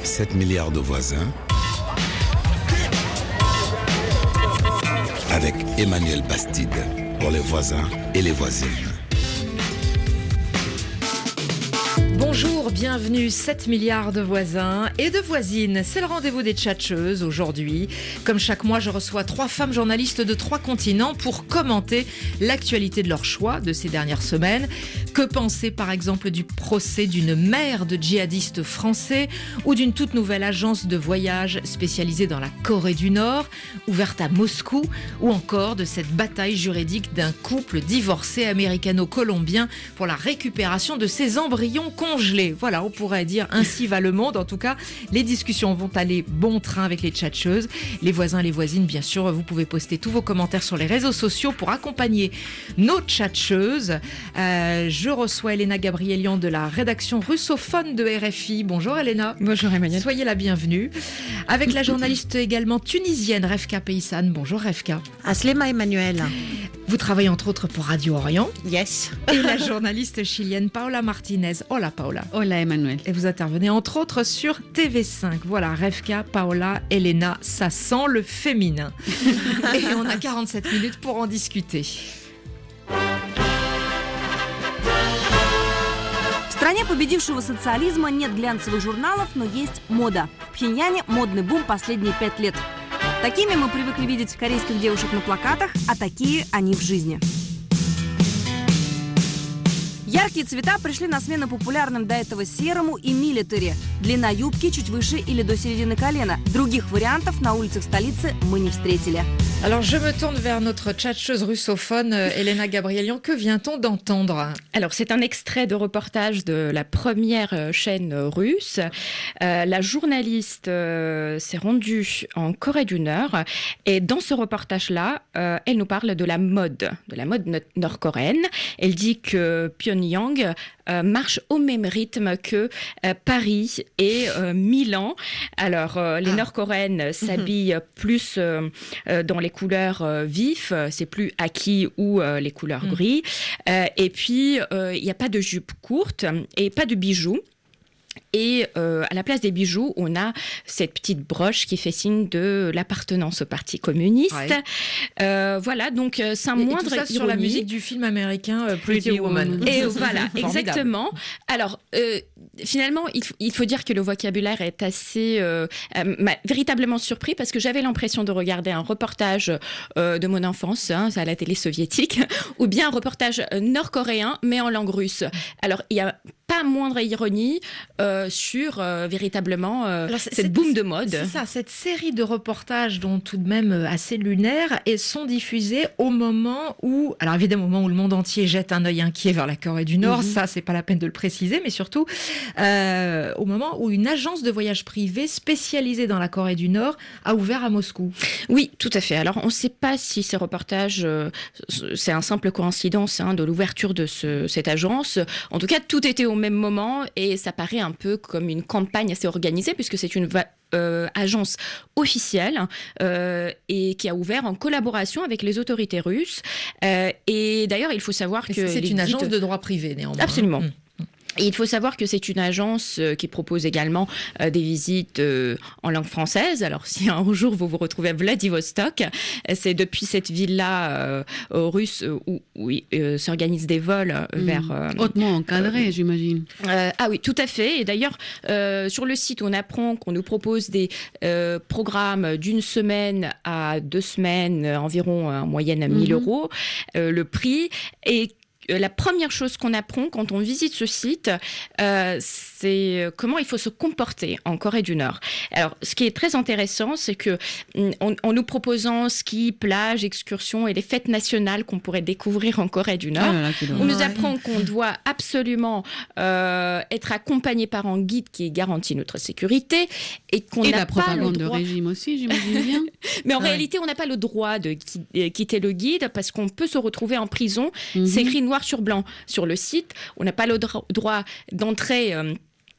7 milliards de voisins avec Emmanuel Bastide pour les voisins et les voisines. Bonjour, bienvenue, 7 milliards de voisins et de voisines. C'est le rendez-vous des tchatcheuses aujourd'hui. Comme chaque mois, je reçois 3 femmes journalistes de 3 continents pour commenter l'actualité de leur choix de ces dernières semaines. Que penser par exemple du procès d'une mère de djihadistes français ou d'une toute nouvelle agence de voyage spécialisée dans la Corée du Nord, ouverte à Moscou, ou encore de cette bataille juridique d'un couple divorcé américano-colombien pour la récupération de ses embryons congelés. Voilà, on pourrait dire ainsi va le monde. En tout cas, les discussions vont aller bon train avec les tchatcheuses. Les voisins, les voisines, bien sûr, vous pouvez poster tous vos commentaires sur les réseaux sociaux pour accompagner nos tchatcheuses. Je reçois Elena Gabrielian de la rédaction russophone de RFI. Bonjour Elena. Bonjour Emmanuel. Soyez la bienvenue. Avec la journaliste également tunisienne Refka Peyssan. Bonjour Refka. Aslema Emmanuel. Vous travaillez entre autres pour Radio Orient. Yes. Et la journaliste chilienne Paola Martinez. Hola Paola. Hola Emmanuel. Et vous intervenez entre autres sur TV5. Voilà, Refka, Paola, Elena, ça sent le féminin. Et on a 47 minutes pour en discuter. В стране победившего социализма нет глянцевых журналов, но есть мода. В Пхеньяне модный бум последние 5 лет. Такими мы привыкли видеть корейских девушек на плакатах, а такие они в жизни. Яркие цвета пришли на смену популярным до этого серому и милитари. Длина юбки чуть выше или до середины колена. Других вариантов на улицах столицы мы не встретили. Alors je me tourne vers notre tchatcheuse russophone Elena Gabrielian. Que vient-on d'entendre ? Alors c'est un extrait de reportage de la première chaîne russe. La journaliste s'est rendue en Corée du Nord et dans ce reportage-là, elle nous parle de la mode nord-coréenne. Elle dit que Pyongyang marche au même rythme que Paris et Milan. Alors, les Nord-Coréennes s'habillent plus dans les couleurs vives, c'est plus acquis ou les couleurs gris. Et puis, il n'y a pas de jupe courte et pas de bijoux. Et à la place des bijoux, on a cette petite broche qui fait signe de l'appartenance au Parti communiste. Ouais. Voilà, donc sans moindre tout ça ironie. Sur la musique du film américain Pretty Woman. Et voilà, exactement. Alors, finalement, il faut dire que le vocabulaire est assez m'a véritablement surpris parce que j'avais l'impression de regarder un reportage de mon enfance, à la télé soviétique, ou bien un reportage nord-coréen, mais en langue russe. Alors, il y a pas moindre ironie sur véritablement cette boom de mode. C'est ça, cette série de reportages dont tout de même assez lunaires et sont diffusés au moment où, alors évidemment au moment où le monde entier jette un œil inquiet vers la Corée du Nord, ça c'est pas la peine de le préciser, mais surtout au moment où une agence de voyage privée spécialisée dans la Corée du Nord a ouvert à Moscou. Oui, tout à fait. Alors on ne sait pas si ce reportage, c'est un simple coïncidence de l'ouverture de cette agence. En tout cas, tout était au même moment et ça paraît un peu comme une campagne assez organisée puisque c'est une agence officielle et qui a ouvert en collaboration avec les autorités russes. Et d'ailleurs, il faut savoir que c'est une agence de droit privé néanmoins. Absolument. Et il faut savoir que c'est une agence qui propose également des visites en langue française. Alors, si un jour vous vous retrouvez à Vladivostok, c'est depuis cette ville-là russe où s'organisent des vols vers... hautement encadré, j'imagine. Ah oui, tout à fait. Et d'ailleurs, sur le site, on apprend qu'on nous propose des programmes d'une semaine à 2 semaines, environ en moyenne à 1000 euros, le prix. Et la première chose qu'on apprend quand on visite ce site, c'est comment il faut se comporter en Corée du Nord. Alors, ce qui est très intéressant, c'est que en nous proposant ski, plage, excursions et les fêtes nationales qu'on pourrait découvrir en Corée du Nord, on nous apprend qu'on doit absolument être accompagné par un guide qui garantit notre sécurité et qu'on n'a pas le droit... Et la propagande de régime aussi, j'imagine bien. Mais en réalité, on n'a pas le droit de quitter le guide parce qu'on peut se retrouver en prison. C'est écrit noir sur blanc sur le site. On n'a pas le droit d'entrer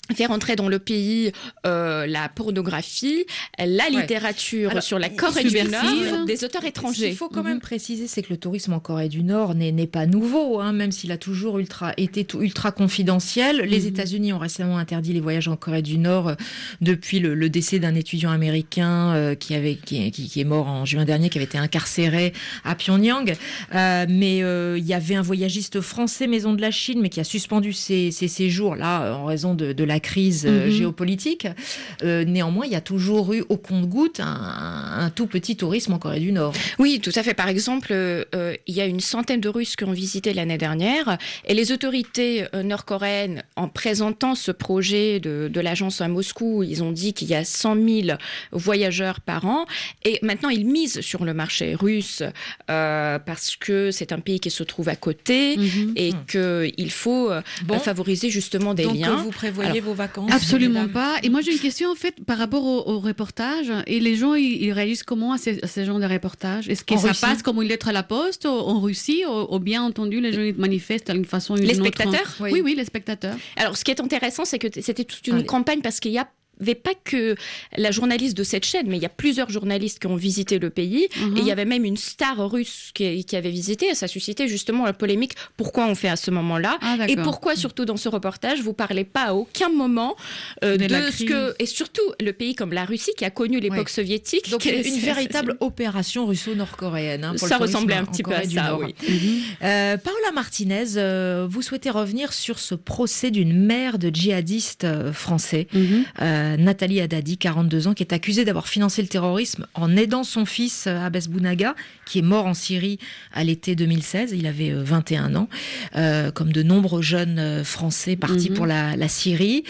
faire entrer dans le pays la pornographie, la littérature sur la Corée du Nord, des auteurs étrangers. Ce qu'il faut quand même préciser, c'est que le tourisme en Corée du Nord n'est pas nouveau, hein, même s'il a toujours été ultra confidentiel. Les États-Unis ont récemment interdit les voyages en Corée du Nord depuis le décès d'un étudiant américain qui est mort en juin dernier, qui avait été incarcéré à Pyongyang. Mais il y avait un voyagiste français, Maison de la Chine, mais qui a suspendu ses séjours là en raison de la crise géopolitique. Néanmoins, il y a toujours eu au compte-gouttes un tout petit tourisme en Corée du Nord. Oui, tout à fait. Par exemple, il y a une centaine de Russes qui ont visité l'année dernière et les autorités nord-coréennes, en présentant ce projet de l'agence à Moscou, ils ont dit qu'il y a 100 000 voyageurs par an et maintenant ils misent sur le marché russe parce que c'est un pays qui se trouve à côté et qu'il faut favoriser justement des liens. Donc vous prévoyez vos vacances? Absolument pas. Et moi j'ai une question en fait par rapport au reportage. Et les gens ils réagissent comment à ce genre de reportage? Est-ce que ça passe comme une lettre à la poste en Russie ou bien entendu les gens ils manifestent d'une façon ou d'une autre? Les spectateurs? Oui, les spectateurs. Alors ce qui est intéressant c'est que c'était toute une campagne parce qu'il y a avait pas que la journaliste de cette chaîne, mais il y a plusieurs journalistes qui ont visité le pays. Et il y avait même une star russe qui avait visité. Et ça suscitait justement la polémique. Pourquoi on fait à ce moment-là? Et pourquoi, surtout dans ce reportage, vous parlez pas à aucun moment de ce que... Et surtout, le pays comme la Russie, qui a connu l'époque soviétique. Donc, une véritable opération russo-nord-coréenne. Hein, ça ressemblait un petit peu à ça, oui. Paola Martinez, vous souhaitez revenir sur ce procès d'une mère de djihadistes français, Nathalie Haddadi, 42 ans, qui est accusée d'avoir financé le terrorisme en aidant son fils Abbas Bounaga, qui est mort en Syrie à l'été 2016. Il avait 21 ans, comme de nombreux jeunes Français partis pour la Syrie.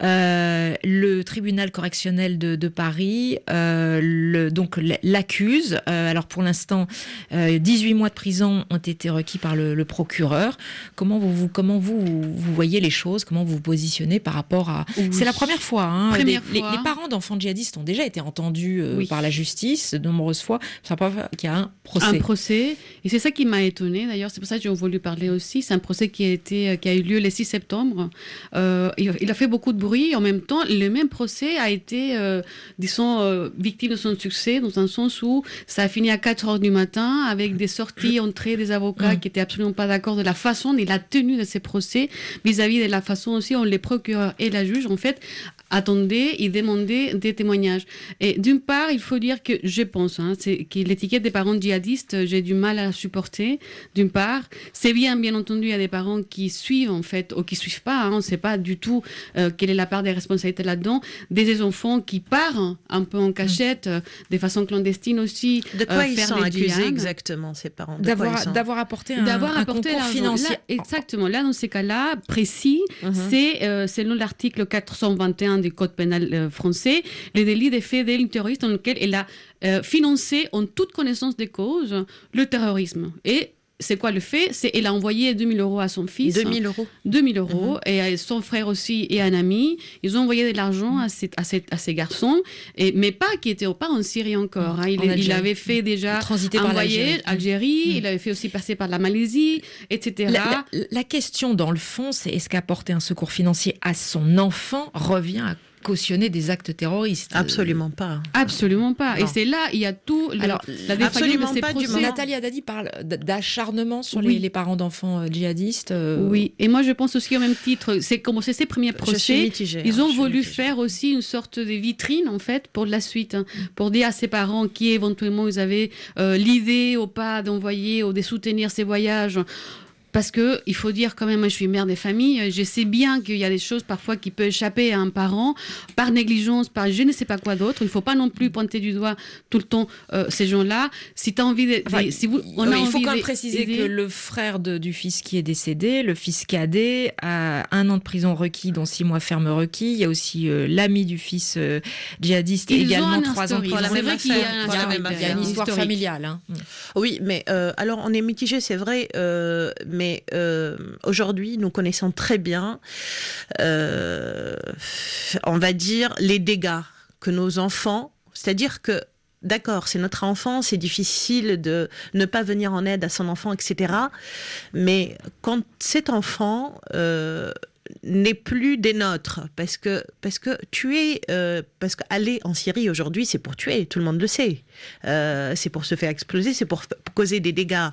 Le tribunal correctionnel de Paris donc l'accuse. Alors pour l'instant, 18 mois de prison ont été requis par le procureur. Comment vous voyez les choses? Comment vous vous positionnez par rapport à... C'est la première fois, hein. Les parents d'enfants djihadistes ont déjà été entendus par la justice de nombreuses fois. C'est la première fois qu'il y a un procès. Un procès. Et c'est ça qui m'a étonnée, d'ailleurs. C'est pour ça que j'ai voulu parler aussi. C'est un procès qui a eu lieu le 6 septembre. Il a fait beaucoup de bruit. En même temps, le même procès a été, victime de son succès, dans un sens où ça a fini à 4 heures du matin avec des sorties, entrées des avocats qui étaient absolument pas d'accord de la façon et la tenue de ces procès vis-à-vis de la façon aussi dont les procureurs et la juge, en fait, attendaient et demandaient des témoignages. Et d'une part, il faut dire que je pense que l'étiquette des parents djihadistes, j'ai du mal à la supporter. D'une part, c'est bien entendu, il y a des parents qui suivent en fait, ou qui suivent pas. On ne sait pas du tout quelle est la part des responsabilités là-dedans. Des enfants qui partent un peu en cachette, de façon clandestine aussi. De quoi ils sont accusés exactement, ces parents? D'avoir apporté un concours financier. Exactement. Là, dans ces cas-là précis, c'est selon l'article 421 du Code pénal français, les délits des faits délits terroristes dans lesquels elle a financé en toute connaissance des causes le terrorisme. Et c'est quoi le fait? Elle a envoyé 2 000 euros à son fils. 2 000 euros. 2 000 euros. Et à son frère aussi et un ami. Ils ont envoyé de l'argent à ces garçons, mais qui n'étaient pas en Syrie encore. Il avait fait déjà envoyer Algérie, il avait fait aussi passer par la Malaisie, etc. La question dans le fond, c'est est-ce qu'apporter un secours financier à son enfant revient à cautionner des actes terroristes? Absolument pas. Absolument pas. Non. Et c'est là, il y a tout la défaillance de ces procès. Nathalie Haddadi parle d'acharnement sur les parents d'enfants djihadistes. Oui, et moi je pense aussi au même titre, c'est comme c'est ces premiers procès, ils ont voulu faire aussi une sorte de vitrine en fait pour la suite, pour dire à ces parents qui éventuellement ils avaient l'idée ou pas d'envoyer ou de soutenir ces voyages. Parce que il faut dire quand même, moi je suis mère des familles, je sais bien qu'il y a des choses parfois qui peuvent échapper à un parent par négligence, par je ne sais pas quoi d'autre. Il ne faut pas non plus pointer du doigt tout le temps ces gens-là. Si tu as envie de... il faut quand même préciser que le frère du fils qui est décédé, le fils cadet, a 1 an de prison requis, dont 6 mois ferme requis. Il y a aussi l'ami du fils djihadiste, également 3 ans de prison. C'est vrai qu'il y a une histoire familiale. Hein. Oui, mais alors on est mitigé, c'est vrai, mais aujourd'hui, nous connaissons très bien, on va dire, les dégâts que nos enfants, c'est-à-dire que, d'accord, c'est notre enfant, c'est difficile de ne pas venir en aide à son enfant, etc. Mais quand cet enfant n'est plus des nôtres, parce que tuer, parce qu'aller en Syrie aujourd'hui, c'est pour tuer, tout le monde le sait. C'est pour se faire exploser, c'est pour causer des dégâts.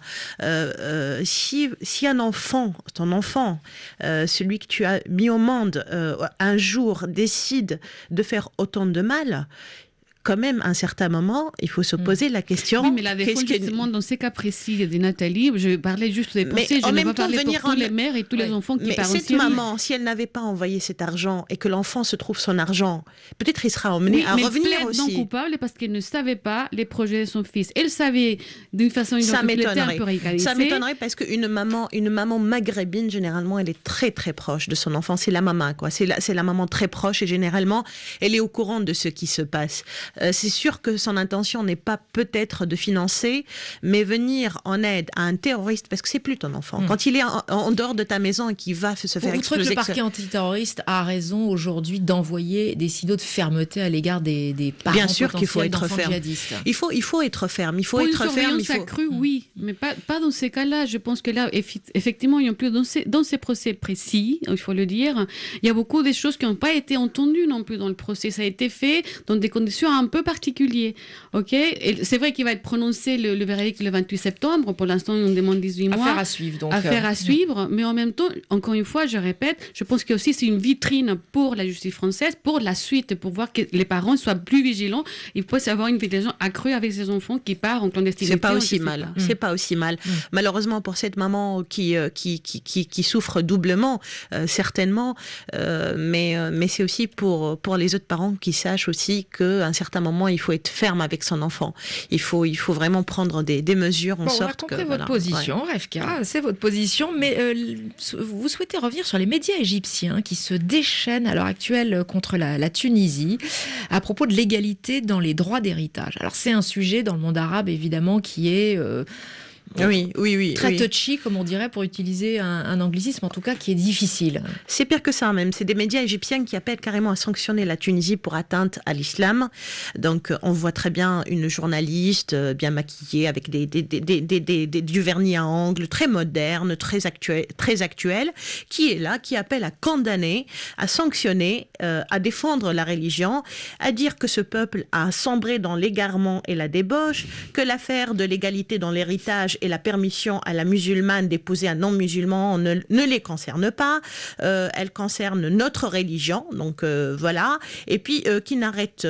Si un enfant, ton enfant, celui que tu as mis au monde, un jour décide de faire autant de mal, quand même, à un certain moment, il faut se poser la question... Oui, mais la défense, justement, dans ces cas précis de Nathalie, je parlais juste des procès, je ne vais pas parler pour tous les mères et tous les enfants qui partent en Syrie. Mais cette maman, si elle n'avait pas envoyé cet argent et que l'enfant se trouve son argent, peut-être il sera emmené à revenir aussi. Non coupable parce qu'elle ne savait pas les projets de son fils. Elle savait d'une façon ou d'une autre qu'il était un peu radicalisé. Ça m'étonnerait parce qu'une maman maghrébine, généralement, elle est très très proche de son enfant. C'est la maman, quoi. C'est la maman très proche et généralement, elle est au courant de ce qui se passe. C'est sûr que son intention n'est pas peut-être de financer, mais venir en aide à un terroriste, parce que c'est plus ton enfant. Quand il est en dehors de ta maison et qu'il va se faire exploser... Vous trouvez que le parquet antiterroriste a raison aujourd'hui d'envoyer des signaux de fermeté à l'égard des parents Bien sûr qu'il faut potentiels être d'enfants ferme. djihadistes? Il faut être ferme. Il faut Pour être une ferme. surveillance accrue, oui, mais pas dans ces cas-là. Je pense que là, effectivement, il y a plus dans ces procès précis, il faut le dire, il y a beaucoup de choses qui n'ont pas été entendues non plus dans le procès. Ça a été fait dans des conditions un peu particulières. Ok, et c'est vrai qu'il va être prononcé le verdict le 28 septembre. Pour l'instant, on demande 18 mois. Affaire à suivre, donc. Affaire à suivre, mais en même temps, encore une fois, je répète, je pense que aussi c'est une vitrine pour la justice française, pour la suite, pour voir que les parents soient plus vigilants. Il faut avoir une vigilance accrue avec ces enfants qui partent en clandestinité. C'est pas aussi mal. C'est pas aussi mal. Malheureusement pour cette maman qui souffre doublement, certainement, mais c'est aussi pour les autres parents qui sachent aussi qu'à un certain moment il faut être ferme avec son enfant. Il faut vraiment prendre des mesures en sorte que... On a compris votre position, Revka, c'est votre position, mais vous souhaitez revenir sur les médias égyptiens qui se déchaînent à l'heure actuelle contre la Tunisie à propos de l'égalité dans les droits d'héritage. Alors c'est un sujet dans le monde arabe évidemment qui est... Oui. Très touchy, comme on dirait, pour utiliser un anglicisme, en tout cas, qui est difficile. C'est pire que ça, même. C'est des médias égyptiens qui appellent carrément à sanctionner la Tunisie pour atteinte à l'islam. Donc, on voit très bien une journaliste bien maquillée, avec du vernis à ongles, très moderne, très actuel, qui est là, qui appelle à condamner, à sanctionner, à défendre la religion, à dire que ce peuple a sombré dans l'égarement et la débauche, que l'affaire de l'égalité dans l'héritage et la permission à la musulmane d'épouser un non-musulman ne les concerne pas. Elle concerne notre religion, donc voilà. Et puis qu'ils n'arrêtent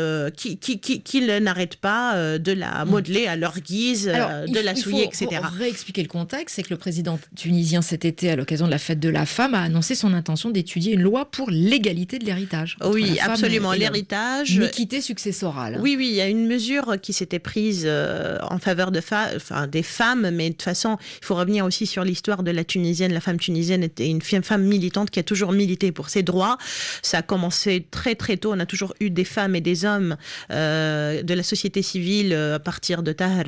pas de la modeler à leur guise, de la souiller, etc. Pour réexpliquer le contexte, c'est que le président tunisien cet été, à l'occasion de la fête de la femme, a annoncé son intention d'étudier une loi pour l'égalité de l'héritage. Oui, absolument, l'héritage. L'équité successorale. Oui, il y a une mesure qui s'était prise en faveur des femmes, mais de toute façon, il faut revenir aussi sur l'histoire de la Tunisienne. La femme tunisienne était une femme militante qui a toujours milité pour ses droits. Ça a commencé très très tôt. On a toujours eu des femmes et des hommes de la société civile à partir de Tahir,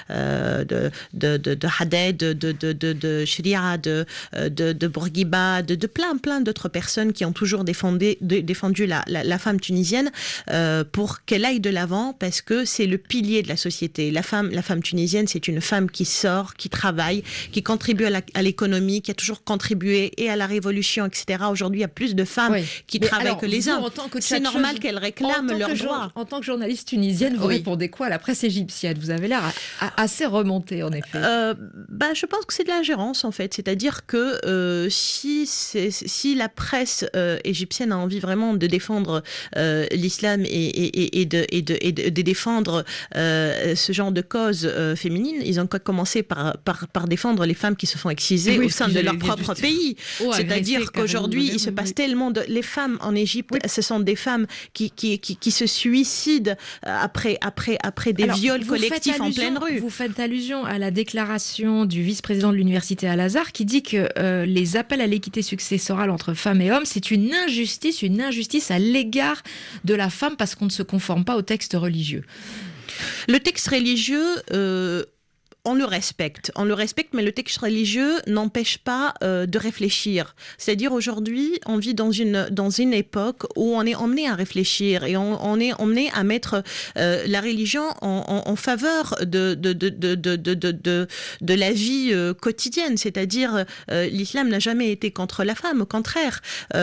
de Haded, de Sharia, de Bourguiba, de plein d'autres personnes qui ont toujours défendu la femme tunisienne pour qu'elle aille de l'avant, parce que c'est le pilier de la société. La femme tunisienne, c'est une femme qui sort, qui travaille, qui contribue à l'économie, qui a toujours contribué et à la révolution, etc. Aujourd'hui, il y a plus de femmes qui travaillent que les hommes. C'est normal qu'elles réclament leurs droits. En tant que journaliste tunisienne, vous répondez quoi à la presse égyptienne? Vous avez l'air assez remontée, en effet. Je pense que c'est de l'ingérence, en fait. C'est-à-dire que si la presse égyptienne a envie vraiment de défendre l'islam et de défendre ce genre de cause féminine, ils ont commencé par défendre les femmes qui se font exciser au sein de leur propre pays. C'est-à-dire qu'aujourd'hui, il se passe tellement de... Les femmes en Égypte, ce sont des femmes qui se suicident après des viols collectifs en pleine rue. Vous faites allusion à la déclaration du vice-président de l'université Al-Azhar qui dit que les appels à l'équité successorale entre femmes et hommes, c'est une injustice à l'égard de la femme parce qu'on ne se conforme pas au texte religieux. Le texte religieux... on le respecte, mais le texte religieux n'empêche pas de réfléchir. C'est-à-dire aujourd'hui, on vit dans une époque où on est emmené à réfléchir et on est emmené à mettre la religion en faveur de la vie quotidienne. C'est-à-dire, l'islam n'a jamais été contre la femme, au contraire.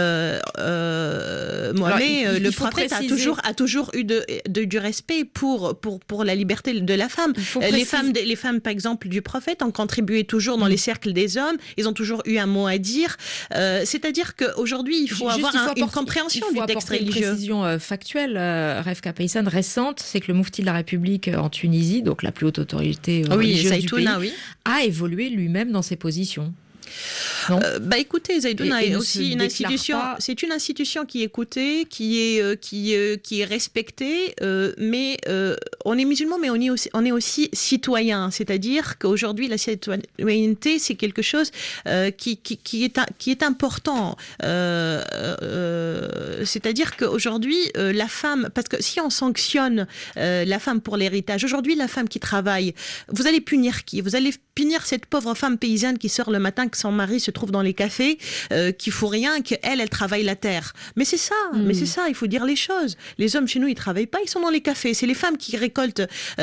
Mohamed, le prophète, a toujours eu du respect pour la liberté de la femme. Les femmes, par exemple, du prophète ont contribué toujours dans les cercles des hommes. Ils ont toujours eu un mot à dire. C'est-à-dire qu'aujourd'hui, il faut avoir une compréhension du texte religieux. Une précision factuelle, Revka Paysan, récente, c'est que le moufti de la République en Tunisie, donc la plus haute autorité religieuse du pays, a évolué lui-même dans ses positions. Écoutez, Zaidouna est aussi une institution. C'est une institution qui est écoutée, qui est respectée, mais on est musulman, mais on est aussi citoyen. C'est-à-dire qu'aujourd'hui, la citoyenneté, c'est quelque chose qui est important. C'est-à-dire qu'aujourd'hui, la femme, parce que si on sanctionne la femme pour l'héritage, aujourd'hui, la femme qui travaille, vous allez punir qui? Vous allez punir cette pauvre femme paysanne qui sort le matin, que son mari se trouve dans les cafés, qui fout rien, qu'elle travaille la terre. Mais c'est ça, il faut dire les choses. Les hommes chez nous, ils travaillent pas, ils sont dans les cafés. C'est les femmes qui récoltent,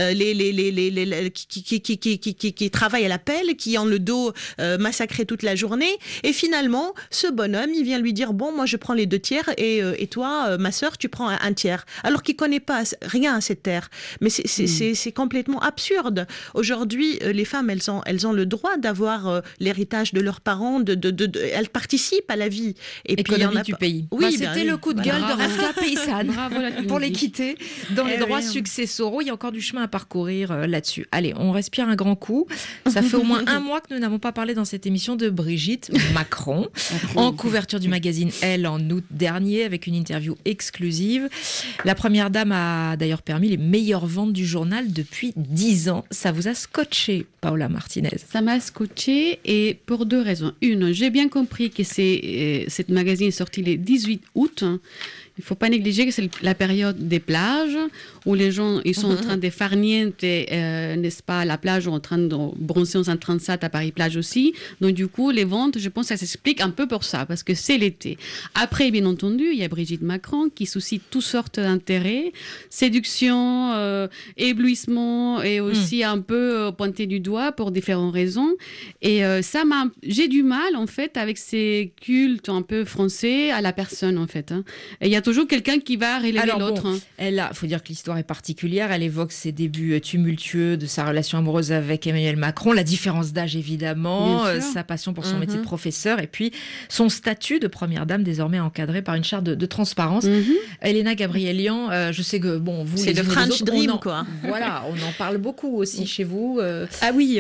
qui travaillent à la pelle, qui ont le dos massacré toute la journée. Et finalement, ce bonhomme, il vient lui dire, bon, moi je prends les 2 tiers et toi, ma sœur, tu prends un tiers. Alors qu'il connaît pas rien à cette terre. Mais c'est complètement absurde. Aujourd'hui, les femmes, elles ont le droit d'avoir l'héritage de leurs parents, elles participent à la vie. Et puis du pays. Oui, c'était le coup de gueule de Revka Paysan pour l'équité dans les droits successoraux. Il y a encore du chemin à parcourir là-dessus. Allez, on respire un grand coup. Ça fait au moins un mois que nous n'avons pas parlé dans cette émission de Brigitte Macron, en couverture du magazine Elle en août dernier, avec une interview exclusive. La première dame a d'ailleurs permis les meilleures ventes du journal depuis 10 ans. Ça vous a scotché, Paola Martinez? Ça m'a scotché, et pour 2 raisons. Une, j'ai bien compris que cette magazine est sorti le 18 août. Il ne faut pas négliger que c'est la période des plages, où les gens ils sont en train de farniente, n'est-ce pas, à la plage, en train de bronzer en 137 à Paris-Plage aussi. Donc du coup, les ventes, je pense que ça s'explique un peu pour ça, parce que c'est l'été. Après, bien entendu, il y a Brigitte Macron qui suscite toutes sortes d'intérêts, séduction, éblouissement, et aussi un peu pointé du doigt pour différentes raisons. Et j'ai du mal, en fait, avec ces cultes un peu français à la personne, en fait. Et il y a toujours quelqu'un qui va relever l'autre. Bon, il faut dire que l'histoire est particulière. Elle évoque ses débuts tumultueux de sa relation amoureuse avec Emmanuel Macron, la différence d'âge évidemment, sa passion pour son métier de professeur, et puis son statut de première dame désormais encadré par une charte de transparence. Elena Gabrielian, je sais que vous, c'est le French Dream, quoi. Voilà, on en parle beaucoup aussi chez vous. Ah oui,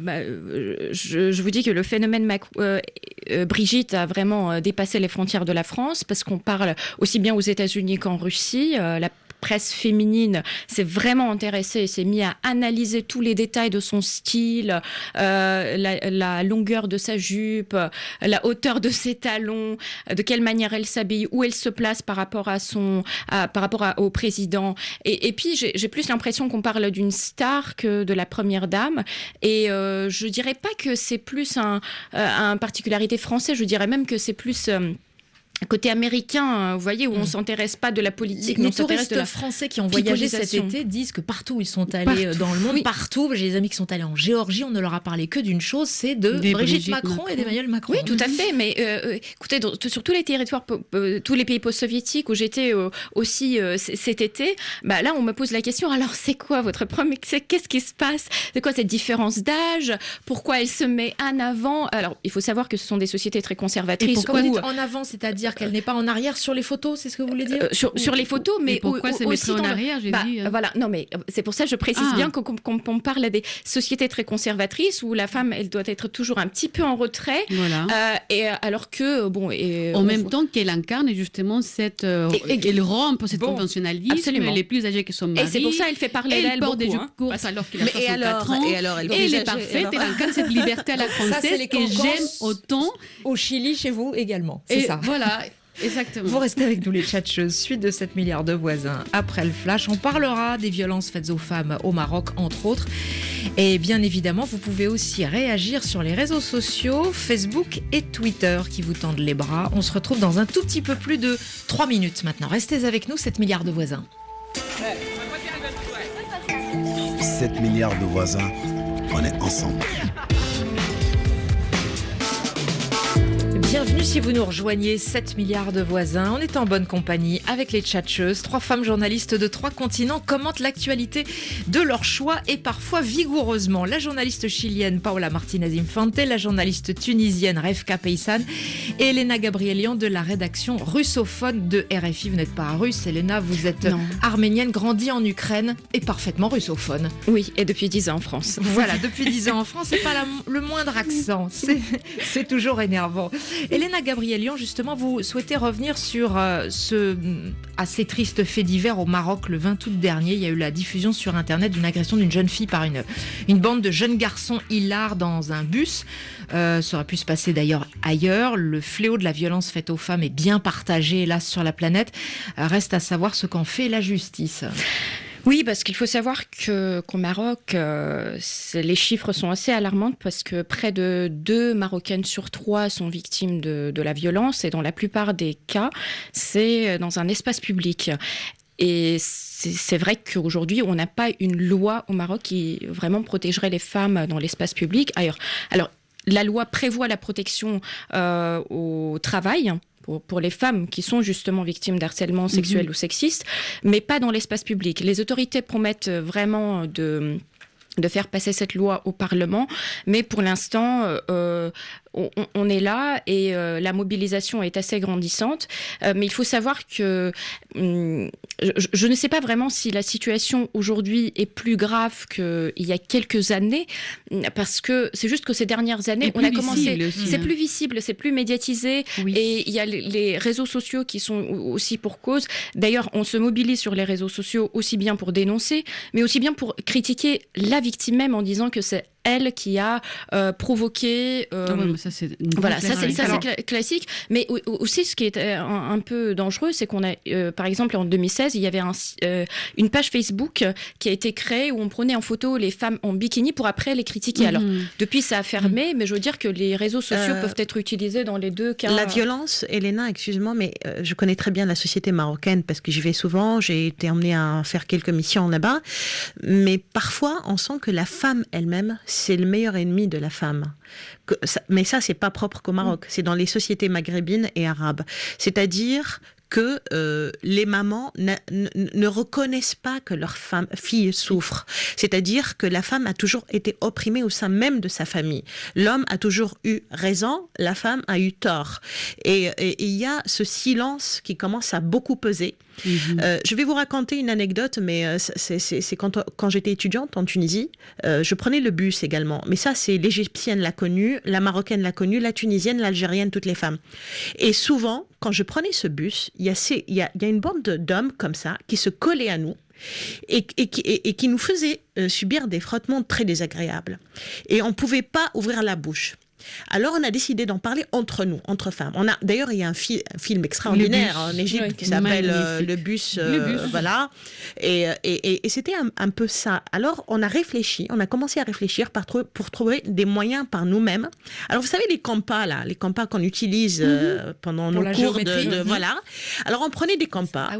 je vous dis que le phénomène Brigitte a vraiment dépassé les frontières de la France, parce qu'on parle aussi bien aux États-Unis qu'en Russie. La presse féminine s'est vraiment intéressée et s'est mis à analyser tous les détails de son style, la longueur de sa jupe, la hauteur de ses talons, de quelle manière elle s'habille, où elle se place par rapport au président. Et puis j'ai plus l'impression qu'on parle d'une star que de la première dame. Et je dirais pas que c'est plus un particularité français, je dirais même que c'est plus côté américain, vous voyez, où on s'intéresse pas de la politique. Les touristes français qui ont voyagé cet été disent que partout où ils sont allés dans le monde, partout, j'ai des amis qui sont allés en Géorgie, on ne leur a parlé que d'une chose, c'est de Brigitte Macron et d'Emmanuel Macron. Oui, tout à fait, mais écoutez, sur tous les territoires, tous les pays post-soviétiques où j'étais aussi cet été, là on me pose la question, alors c'est quoi votre problème, qu'est-ce qui se passe, c'est quoi cette différence d'âge, pourquoi elle se met en avant? Alors il faut savoir que ce sont des sociétés très conservatrices. Et pourquoi vous dites en avant, c'est-à-dire qu'elle n'est pas en arrière sur les photos, c'est ce que vous voulez dire? Sur les photos, mais pourquoi se mettre en arrière, j'ai dit. Voilà, non, mais c'est pour ça que je précise bien qu'on parle des sociétés très conservatrices où la femme, elle doit être toujours un petit peu en retrait. Voilà. Et alors que en même temps qu'elle incarne justement elle rompt cet conventionnalisme. Les plus âgés que son mari. Et c'est pour ça qu'elle fait parler d'elle. Elle porte des jupes courtes alors qu'il a 64 ans. Et alors, elle est parfaite. Elle incarne cette liberté à la française que j'aime autant. Au Chili, chez vous également. C'est ça. Voilà. Exactement. Vous restez avec nous les tchatcheuses, suite de 7 milliards de voisins. Après le flash, on parlera des violences faites aux femmes au Maroc, entre autres. Et bien évidemment, vous pouvez aussi réagir sur les réseaux sociaux, Facebook et Twitter qui vous tendent les bras. On se retrouve dans un tout petit peu plus de 3 minutes maintenant. Restez avec nous, 7 milliards de voisins. 7 milliards de voisins, on est ensemble. Bienvenue si vous nous rejoignez, 7 milliards de voisins. On est en bonne compagnie avec les tchatcheuses. 3 femmes journalistes de 3 continents commentent l'actualité de leur choix et parfois vigoureusement. La journaliste chilienne Paola Martinez-Infante, la journaliste tunisienne Revka Peysan et Elena Gabrielian de la rédaction russophone de RFI. Vous n'êtes pas russe, Elena, vous êtes arménienne, grandie en Ukraine et parfaitement russophone. Oui, et depuis 10 ans en France. Voilà, depuis 10 ans en France, c'est pas le moindre accent. C'est toujours énervant. Elena Gabrielian, justement, vous souhaitez revenir sur ce assez triste fait divers au Maroc le 20 août dernier. Il y a eu la diffusion sur Internet d'une agression d'une jeune fille par une bande de jeunes garçons hilars dans un bus. Ça aurait pu se passer d'ailleurs ailleurs. Le fléau de la violence faite aux femmes est bien partagé, hélas, sur la planète. Reste à savoir ce qu'en fait la justice. Oui, parce qu'il faut savoir qu'au Maroc, les chiffres sont assez alarmants parce que près de 2 Marocaines sur 3 sont victimes de la violence et dans la plupart des cas, c'est dans un espace public. Et c'est vrai qu'aujourd'hui, on n'a pas une loi au Maroc qui vraiment protégerait les femmes dans l'espace public. Alors, la loi prévoit la protection au travail, pour les femmes qui sont justement victimes d'harcèlement sexuel ou sexiste, mais pas dans l'espace public. Les autorités promettent vraiment de faire passer cette loi au Parlement, mais pour l'instant, on est là et la mobilisation est assez grandissante. Mais il faut savoir que je ne sais pas vraiment si la situation aujourd'hui est plus grave qu'il y a quelques années, parce que c'est juste que ces dernières années, on a commencé... C'est plus visible, c'est plus médiatisé, et il y a les réseaux sociaux qui sont aussi pour cause. D'ailleurs, on se mobilise sur les réseaux sociaux aussi bien pour dénoncer, mais aussi bien pour critiquer la victime même en disant que c'est elle qui a provoqué... ça c'est classique. Mais aussi, ce qui est un peu dangereux, c'est qu'on a, par exemple, en 2016, il y avait une page Facebook qui a été créée où on prenait en photo les femmes en bikini pour après les critiquer. Alors, depuis, ça a fermé, mais je veux dire que les réseaux sociaux peuvent être utilisés dans les deux cas. La violence, Elena, excuse-moi, mais je connais très bien la société marocaine parce que j'y vais souvent, j'ai été emmenée à faire quelques missions là-bas, mais parfois, on sent que la femme elle-même, c'est le meilleur ennemi de la femme. Mais ça, c'est pas propre qu'au Maroc. C'est dans les sociétés maghrébines et arabes. C'est-à-dire que les mamans ne reconnaissent pas que leur fille souffre. C'est-à-dire que la femme a toujours été opprimée au sein même de sa famille. L'homme a toujours eu raison, la femme a eu tort. Et il y a ce silence qui commence à beaucoup peser. Je vais vous raconter une anecdote, mais c'est quand j'étais étudiante en Tunisie, je prenais le bus également. Mais ça, c'est l'Égyptienne l'a connu, la Marocaine l'a connu, la Tunisienne, l'Algérienne, toutes les femmes. Et souvent, quand je prenais ce bus, il y a une bande d'hommes comme ça qui se collaient à nous et qui nous faisaient subir des frottements très désagréables. Et on ne pouvait pas ouvrir la bouche. Alors, on a décidé d'en parler entre nous, entre femmes. D'ailleurs, il y a un film extraordinaire en Égypte qui s'appelle Le Bus. Voilà. Et c'était un peu ça. Alors, on a commencé à réfléchir pour trouver des moyens par nous-mêmes. Alors, vous savez, les compas qu'on utilise pendant nos cours voilà. Alors, on prenait des compas.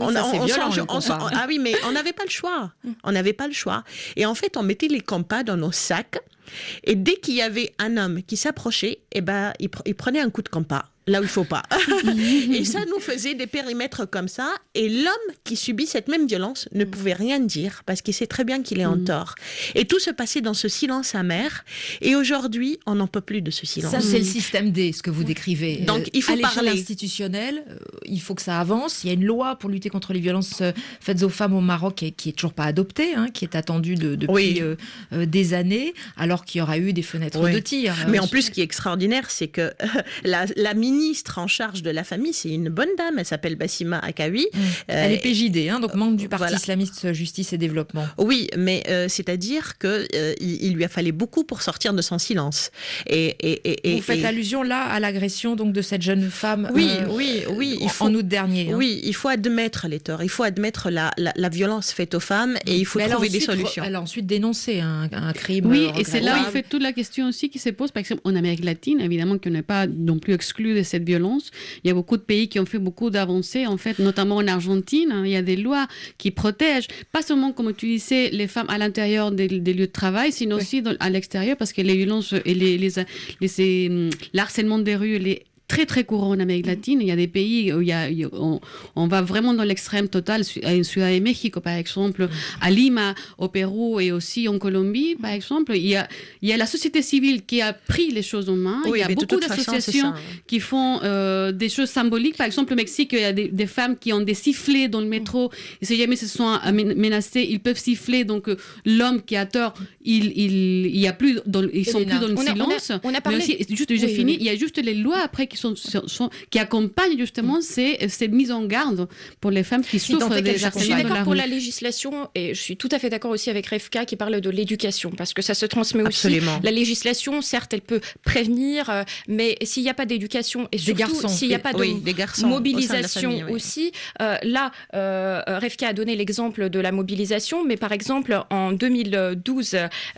Ah oui, mais on n'avait pas le choix. On n'avait pas le choix. Et en fait, on mettait les compas dans nos sacs. Et dès qu'il y avait un homme qui s'approchait, il prenait un coup de compas. Là où il ne faut pas. Et ça nous faisait des périmètres comme ça. Et l'homme qui subit cette même violence ne pouvait rien dire parce qu'il sait très bien qu'il est en tort. Et tout se passait dans ce silence amer. Et aujourd'hui, on n'en peut plus de ce silence. Ça, c'est le système D, ce que vous décrivez. Donc, il faut à l'échelle parler. Institutionnelle, il faut que ça avance. Il y a une loi pour lutter contre les violences faites aux femmes au Maroc qui est toujours pas adoptée, qui est attendue depuis des années, alors qu'il y aura eu des fenêtres de tir. Mais en plus, ce qui est extraordinaire, c'est que la ministre ministre en charge de la famille, c'est une bonne dame, elle s'appelle Bassima Akawi. Elle est PJD, donc membre du Parti voilà. islamiste Justice et Développement. Oui, mais c'est-à-dire qu'il lui a fallu beaucoup pour sortir de son silence. Vous faites allusion là à l'agression donc de cette jeune femme oui, en août dernier. Oui, il faut admettre les torts, il faut admettre la violence faite aux femmes et il faut trouver des solutions. Elle a ensuite dénoncé un crime. Oui, et c'est là où il fait toute la question aussi qui se pose, par exemple en Amérique latine, évidemment qu'on n'est pas non plus exclu de cette violence. Il y a beaucoup de pays qui ont fait beaucoup d'avancées, en fait, notamment en Argentine. Il y a des lois qui protègent, pas seulement, comme tu disais, les femmes à l'intérieur des lieux de travail, sinon aussi à l'extérieur, parce que les violences et l'harcèlement des rues, très très courant en Amérique latine. Il y a des pays où on va vraiment dans l'extrême total, en Ciudad de México par exemple, à Lima, au Pérou et aussi en Colombie par exemple. Il y a la société civile qui a pris les choses en main. Oui, il y a beaucoup d'associations qui font des choses symboliques. Par exemple, au Mexique, il y a des femmes qui ont des sifflets dans le métro. Et si jamais se sont menacées, ils peuvent siffler. Donc l'homme qui a tort, ils sont plus dans le silence. On a parlé... Mais aussi, juste, j'ai fini. Il y a juste les lois après qui accompagnent justement cette mise en garde pour les femmes qui souffrent des harcèlements. Je suis d'accord pour la législation et je suis tout à fait d'accord aussi avec Revka qui parle de l'éducation parce que ça se transmet Absolument. aussi. La législation, certes, elle peut prévenir, mais s'il n'y a pas d'éducation et surtout s'il n'y a pas de mobilisation famille, aussi, là, Revka a donné l'exemple de la mobilisation, mais par exemple, en 2012,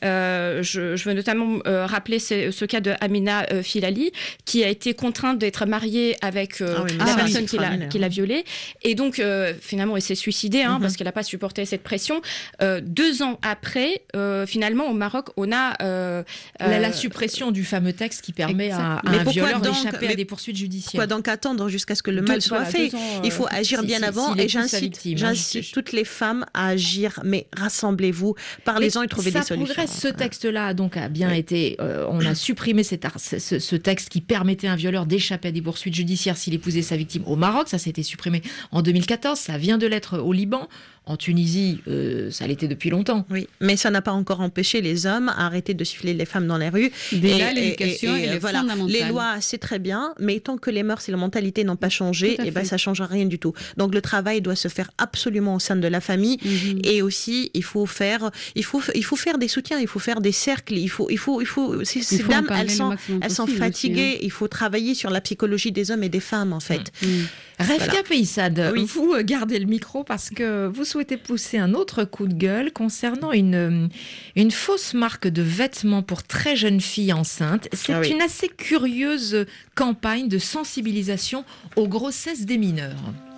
je veux notamment rappeler ce cas de Amina Filali qui a été contrainte d'être mariée avec la personne qui l'a violée. Et donc, finalement, elle s'est suicidée parce qu'elle n'a pas supporté cette pression. 2 ans après, finalement, au Maroc, on a... la suppression du fameux texte qui permet à un violeur d'échapper à des poursuites judiciaires. Pourquoi donc attendre jusqu'à ce que le mal soit fait? Il faut agir bien avant. Et j'incite toutes les femmes à agir. Mais rassemblez-vous, parlez-en et trouvez des solutions. Ce texte-là donc, a bien été... on a supprimé ce texte qui permettait à un violeur d'échapper à des poursuites judiciaires s'il épousait sa victime au Maroc. Ça a été supprimé en 2014. Ça vient de l'être au Liban. En Tunisie, ça l'était depuis longtemps. Oui, mais ça n'a pas encore empêché les hommes à arrêter de siffler les femmes dans les rues. Déjà, l'éducation est fondamentale. Les lois, c'est très bien, mais tant que les mœurs et la mentalité n'ont pas changé, ça ne change rien du tout. Donc le travail doit se faire absolument au sein de la famille. Et aussi, il faut faire des soutiens, il faut faire des cercles. Ces dames, elles sont fatiguées. Il faut travailler sur la psychologie des hommes et des femmes, en fait. Revka Peissad, vous gardez le micro parce que vous souhaitez pousser un autre coup de gueule concernant une fausse marque de vêtements pour très jeunes filles enceintes. C'est une assez curieuse campagne de sensibilisation aux grossesses des mineurs.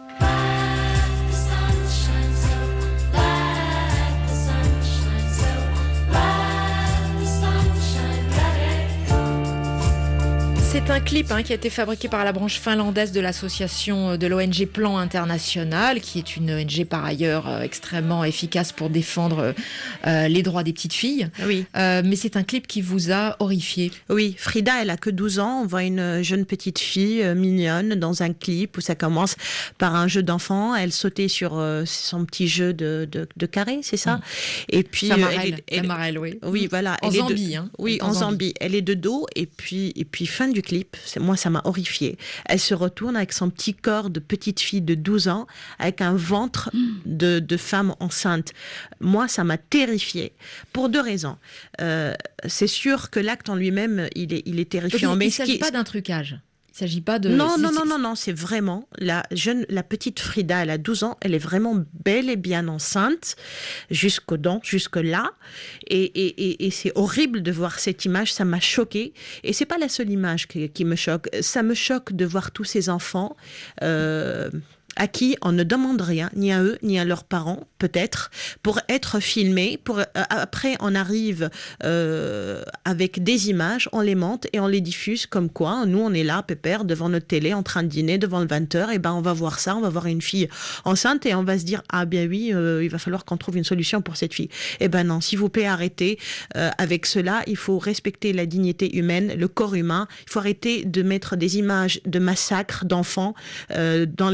C'est un clip qui a été fabriqué par la branche finlandaise de l'association de l'ONG Plan International, qui est une ONG par ailleurs extrêmement efficace pour défendre les droits des petites filles. Oui. Mais c'est un clip qui vous a horrifié. Oui, Frida, elle a que 12 ans. On voit une jeune petite fille mignonne dans un clip où ça commence par un jeu d'enfant. Elle sautait sur son petit jeu de carré, c'est ça? Et puis Samarel, oui. Oui, voilà. En Zambie. Oui, en Zambie. Elle est de dos et puis fin du clip, moi ça m'a horrifiée. Elle se retourne avec son petit corps de petite fille de 12 ans, avec un ventre de femme enceinte. Moi, ça m'a terrifiée pour 2 raisons. C'est sûr que l'acte en lui-même, il est terrifiant. Mais il ne s'agit pas d'un trucage. Il ne s'agit pas de... Non, c'est vraiment la petite Frida, elle a 12 ans, elle est vraiment bel et bien enceinte, jusqu'aux dents, jusque-là. Et c'est horrible de voir cette image, ça m'a choquée. Et c'est pas la seule image qui me choque. Ça me choque de voir tous ces enfants... à qui on ne demande rien, ni à eux, ni à leurs parents, peut-être, pour être filmés. Après, on arrive avec des images, on les monte et on les diffuse comme quoi, nous, on est là, pépère, devant notre télé, en train de dîner, devant le 20h, et on va voir ça, on va voir une fille enceinte et on va se dire, ah bien oui, il va falloir qu'on trouve une solution pour cette fille. Non, s'il vous plaît, arrêtez avec cela. Il faut respecter la dignité humaine, le corps humain. Il faut arrêter de mettre des images de massacres d'enfants dans les guerres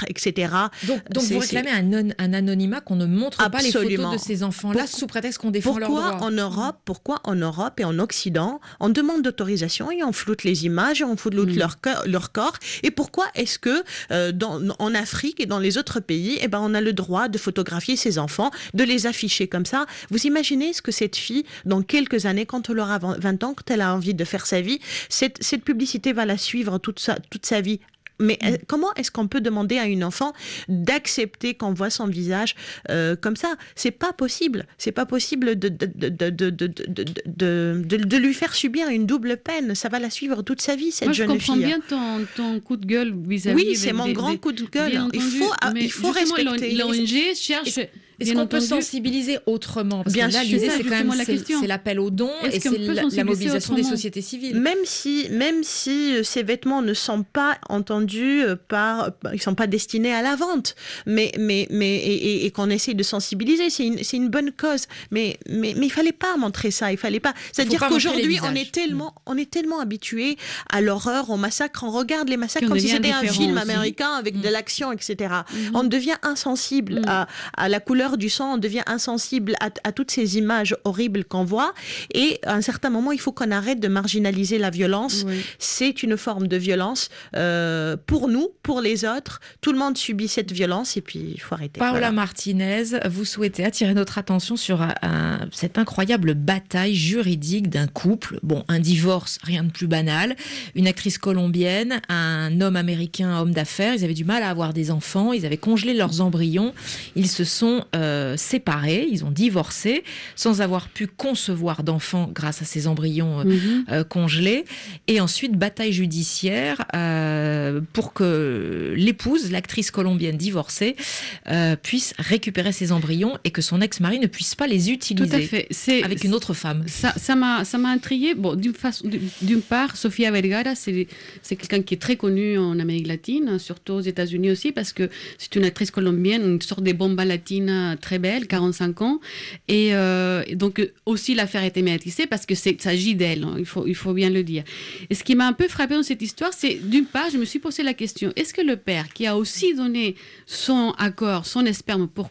etc. Donc vous réclamez un anonymat, qu'on ne montre pas les photos de ces enfants-là sous prétexte qu'on défend leurs droits. Pourquoi en Europe et en Occident, on demande d'autorisation et on floute les images, et on floute leur corps, et pourquoi est-ce que en Afrique et dans les autres pays, on a le droit de photographier ces enfants, de les afficher comme ça? Vous imaginez ce que cette fille, dans quelques années, quand elle aura 20 ans, quand elle a envie de faire sa vie, cette publicité va la suivre toute sa vie. Mais comment est-ce qu'on peut demander à une enfant d'accepter qu'on voit son visage comme ça? C'est pas possible. C'est pas possible de lui faire subir une double peine. Ça va la suivre toute sa vie, cette jeune fille. Je comprends bien ton coup de gueule vis-à-vis. Oui, c'est mon grand coup de gueule. Il faut respecter. L'ONG cherche. Est-ce qu'on peut sensibiliser autrement? Parce bien que là, sûr, l'idée, c'est quand même c'est l'appel aux dons et c'est la mobilisation des sociétés civiles. Même si ces vêtements ne sont pas entendus ils sont pas destinés à la vente, mais qu'on essaie de sensibiliser, c'est une bonne cause. Mais il fallait pas montrer ça, il fallait pas. C'est-à-dire qu'aujourd'hui, on est tellement habitués à l'horreur, au massacre. On regarde les massacres comme si c'était un film américain avec de l'action, etc. On devient insensible à la couleur du sang, on devient insensible à toutes ces images horribles qu'on voit, et à un certain moment, il faut qu'on arrête de marginaliser la violence. Oui. C'est une forme de violence pour nous, pour les autres. Tout le monde subit cette violence, et puis il faut arrêter. Paola Martinez, vous souhaitez attirer notre attention sur cette incroyable bataille juridique d'un couple. Un divorce, rien de plus banal. Une actrice colombienne, un homme américain, homme d'affaires, ils avaient du mal à avoir des enfants, ils avaient congelé leurs embryons, ils se sont séparés, ils ont divorcé sans avoir pu concevoir d'enfants grâce à ces embryons congelés, et ensuite bataille judiciaire pour que l'épouse, l'actrice colombienne divorcée, puisse récupérer ses embryons et que son ex-mari ne puisse pas les utiliser. Tout à fait. Avec une autre femme. Ça m'a intrigué. D'une part, Sofia Vergara, c'est quelqu'un qui est très connu en Amérique latine, surtout aux États-Unis aussi, parce que c'est une actrice colombienne, une sorte de bomba latina très belle, 45 ans, et donc aussi l'affaire a été médiatisée parce que s'agit d'elle, il faut bien le dire. Et ce qui m'a un peu frappé dans cette histoire, c'est d'une part, je me suis posé la question, est-ce que le père qui a aussi donné son accord, son sperme pour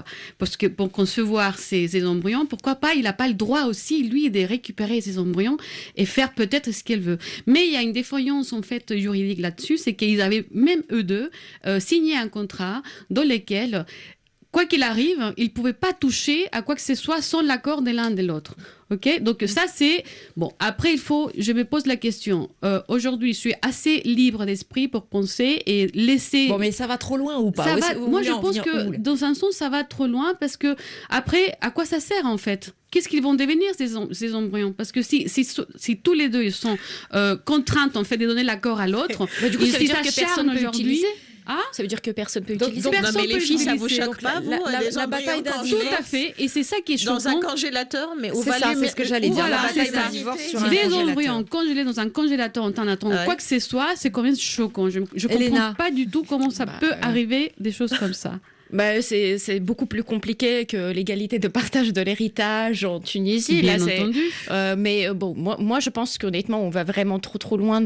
concevoir ces embryons, pourquoi pas, il n'a pas le droit aussi, lui, de récupérer ces embryons et faire peut-être ce qu'il veut. Mais il y a une défaillance en fait juridique là-dessus, c'est qu'ils avaient, même eux deux, signé un contrat dans lequel, quoi qu'il arrive, ils ne pouvaient pas toucher à quoi que ce soit sans l'accord de l'un de l'autre. Ok, donc ça c'est bon. Après, je me pose la question. Aujourd'hui, je suis assez libre d'esprit pour penser et laisser. Mais ça va trop loin ou pas? Moi, je pense que dans un sens, ça va trop loin parce que après, à quoi ça sert en fait? Qu'est-ce qu'ils vont devenir ces embryons? Parce que si tous les deux ils sont contraintes en fait de donner l'accord à l'autre, du coup, ça veut dire que personne ne peut utiliser. Ah, ça veut dire que personne ne peut utiliser. Mais les filles, ça vous choque pas, vous? La bataille d'un divorce. Tout à fait. Et c'est ça qui est choquant. Dans un congélateur, mais où va c'est ce que j'allais dire. Voilà, la bataille d'un divorce sur un congélateur. Des embryons congelés dans un congélateur en attendant quoi que ce soit, c'est quand même choquant. Je comprends pas du tout comment ça peut arriver, des choses comme ça. C'est beaucoup plus compliqué que l'égalité de partage de l'héritage en Tunisie. Bien entendu. Mais moi je pense qu'honnêtement, on va vraiment trop loin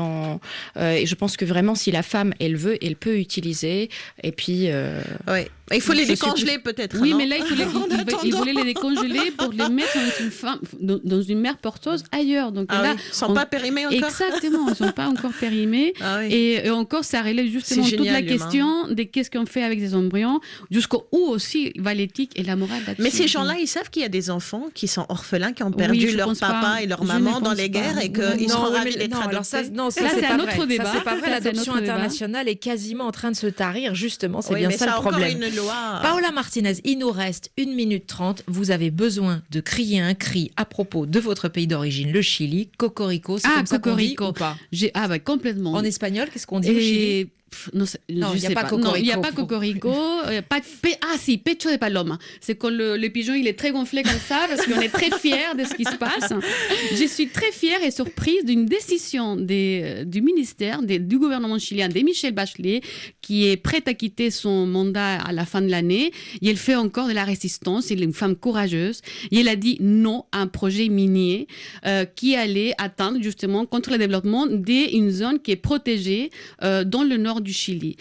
et je pense que vraiment, si la femme, elle veut, elle peut utiliser. Et puis... Ouais. Il faut les décongeler peut-être. Oui, non, mais là, il voulait les décongeler pour les mettre dans une mère porteuse ailleurs. Donc là, ils ne sont pas périmés encore. Exactement, ils ne sont pas encore périmés. Et encore, ça relève justement toute la question de qu'est-ce qu'on fait avec ces embryons, jusqu'où aussi va l'éthique et la morale là-dessus. Mais ces gens-là, ils savent qu'il y a des enfants qui sont orphelins, qui ont perdu leur papa et leur maman dans les guerres et qu'ils seront ravis d'être adoptés. Non, ça c'est un autre débat. Ça, c'est pas vrai. L'adoption internationale est quasiment en train de se tarir, justement. C'est bien ça le problème. Paola Martinez, il nous reste 1 minute 30. Vous avez besoin de crier un cri à propos de votre pays d'origine, le Chili. Cocorico, c'est comme ça qu'on dit ou pas? Complètement. En espagnol, qu'est-ce qu'on dit au Chili? Non, il n'y a pas cocorico. Il n'y a pas cocorico. Si, pecho de paloma. C'est quand le pigeon il est très gonflé comme ça parce qu'on est très fiers de ce qui se passe. Je suis très fière et surprise d'une décision du ministère, du gouvernement chilien, de Michelle Bachelet, qui est prête à quitter son mandat à la fin de l'année. Et elle fait encore de la résistance. Elle est une femme courageuse. Et elle a dit non à un projet minier qui allait atteindre justement contre le développement d'une zone qui est protégée dans le nord du Chili.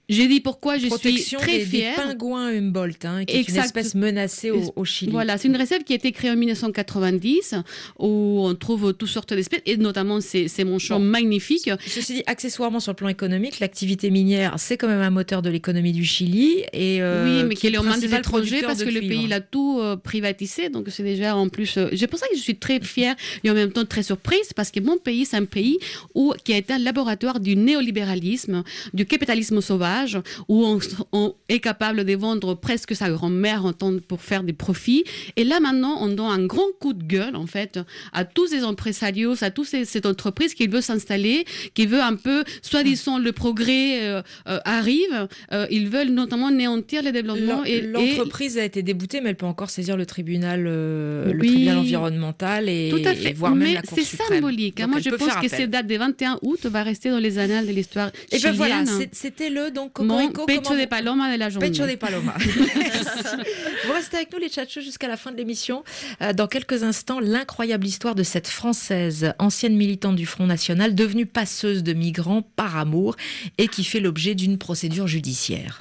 J'ai dit pourquoi je Protection suis très des fière. pingouins Humboldt, qui est une espèce menacée au Chili. Voilà, c'est une réserve qui a été créée en 1990, où on trouve toutes sortes d'espèces, et notamment ces manchots magnifiques. Ceci dit, accessoirement sur le plan économique, l'activité minière, c'est quand même un moteur de l'économie du Chili. Oui, mais qui est en main des étrangers parce que le cuivre. pays il a tout privatisé, donc c'est déjà en plus... c'est pour ça que je suis très fière et en même temps très surprise, parce que mon pays, c'est un pays qui a été un laboratoire du néolibéralisme, du capitalisme sauvage, où on est capable de vendre presque sa grand-mère pour faire des profits. Et là, maintenant, on donne un grand coup de gueule, en fait, à tous ces empresarios, à toutes cette entreprise qui veut s'installer, qui veut un peu, soi-disant, le progrès arrive. Ils veulent notamment néantir le développement. L'entreprise a été déboutée, mais elle peut encore saisir le tribunal environnemental et voire même la Cour suprême. C'est symbolique. Moi, je pense que cette date des 21 août va rester dans les annales de l'histoire chilienne. Et bien voilà, c'était donc Cocorico, Pecho de Paloma de la journée. Pecho de Paloma. Vous restez avec nous les tchatcheux jusqu'à la fin de l'émission. Dans quelques instants, l'incroyable histoire de cette Française, ancienne militante du Front National, devenue passeuse de migrants par amour et qui fait l'objet d'une procédure judiciaire.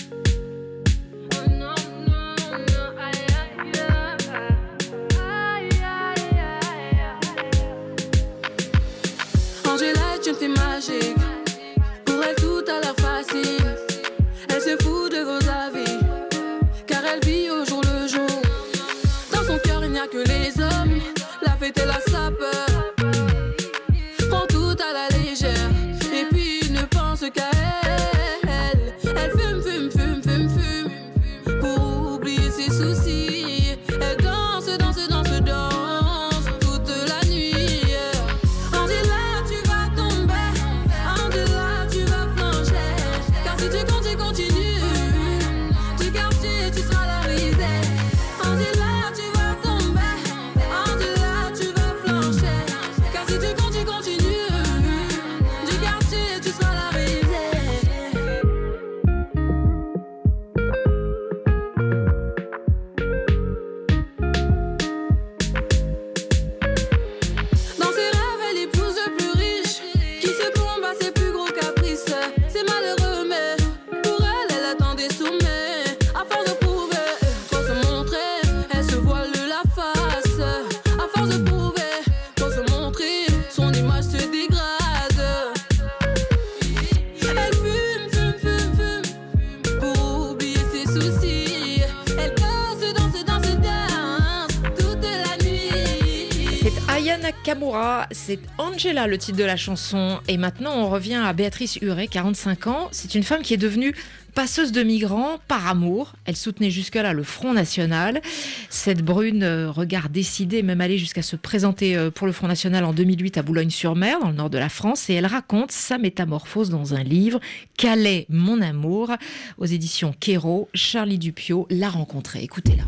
Angela est une fille magique. Pour elle, tout a l'air facile. Elle se fout de vos avis, car elle vit au jour le jour. Dans son cœur, il n'y a que les hommes. La fête et la sapeur. Prend tout à la légère. Et puis, ne pense qu'à elle. Elle fume, fume, fume, fume, fume. Pour oublier ses soucis. Elle danse, danse, danse, danse. Toute la nuit. Angela, tu vas tomber. Angela, tu vas flancher. Car si tu continues, du quartier, tu seras la risée. Angela, tu vas tomber. Angela, tu vas flancher. Car si tu continues, du quartier, tu seras la risée. Dans ses rêves, elle épouse le plus riche, qui se combat ses plus gros caprices. C'est malheureux, mais pour elle, elle attend des sommets. À force de prouver, faut se montrer, elle se voile la face. À force de prouver, faut se montrer, son image se dégrade. Elle fume, fume, fume, fume, pour oublier ses soucis. Elle danse, danse, danse, danse, toute la nuit. C'est Aya Nakamura, c'est Angela le titre de la chanson. Et maintenant on revient à Béatrice Huret, 45 ans. C'est une femme qui est devenue passeuse de migrants par amour. Elle soutenait jusque-là le Front National. Cette brune, regard décidé, même allée jusqu'à se présenter pour le Front National en 2008 à Boulogne-sur-Mer, dans le nord de la France. Et elle raconte sa métamorphose dans un livre, Calais, mon amour, aux éditions Kéro. Charlie Dupiot l'a rencontrée. Écoutez-la.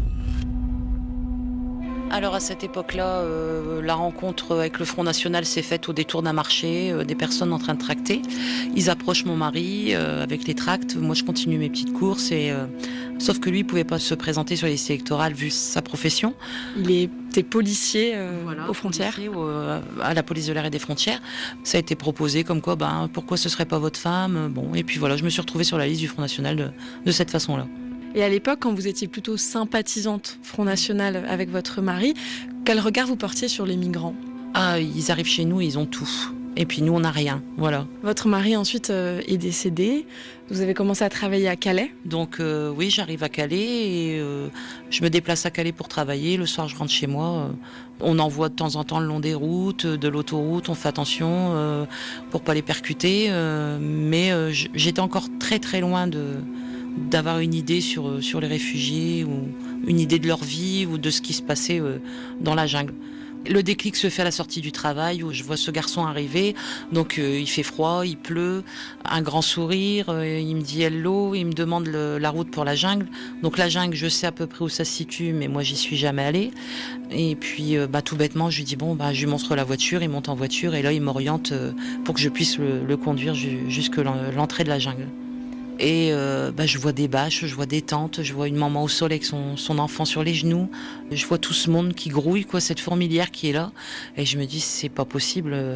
Alors à cette époque-là, la rencontre avec le Front National s'est faite au détour d'un marché, des personnes en train de tracter. Ils approchent mon mari avec les tracts. Moi, je continue mes petites courses. Sauf que lui, il ne pouvait pas se présenter sur les listes électorales vu sa profession. Il était policier aux frontières. Policier, à la police de l'air et des frontières. Ça a été proposé comme quoi, pourquoi ce ne serait pas votre femme. Bon, et puis voilà, je me suis retrouvée sur la liste du Front National de cette façon-là. Et à l'époque, quand vous étiez plutôt sympathisante Front National avec votre mari, quel regard vous portiez sur les migrants ? Ah, ils arrivent chez nous, ils ont tout. Et puis nous, on n'a rien, voilà. Votre mari ensuite est décédé. Vous avez commencé à travailler à Calais. Donc oui, j'arrive à Calais et je me déplace à Calais pour travailler. Le soir, je rentre chez moi. On envoie de temps en temps le long des routes, de l'autoroute. On fait attention pour pas les percuter. Mais j'étais encore très très loin d'avoir une idée sur les réfugiés ou une idée de leur vie ou de ce qui se passait dans la jungle. Le déclic se fait à la sortie du travail où je vois ce garçon arriver. Donc il fait froid, il pleut, un grand sourire, il me dit hello, il me demande la route pour la jungle. Donc la jungle, je sais à peu près où ça se situe, mais moi j'y suis jamais allée. Et puis tout bêtement, je lui dis je lui montre la voiture, il monte en voiture et là il m'oriente pour que je puisse le conduire jusque l'entrée de la jungle. Et je vois des bâches, je vois des tentes, je vois une maman au sol avec son enfant sur les genoux. Je vois tout ce monde qui grouille, cette fourmilière qui est là. Et je me dis, c'est pas possible.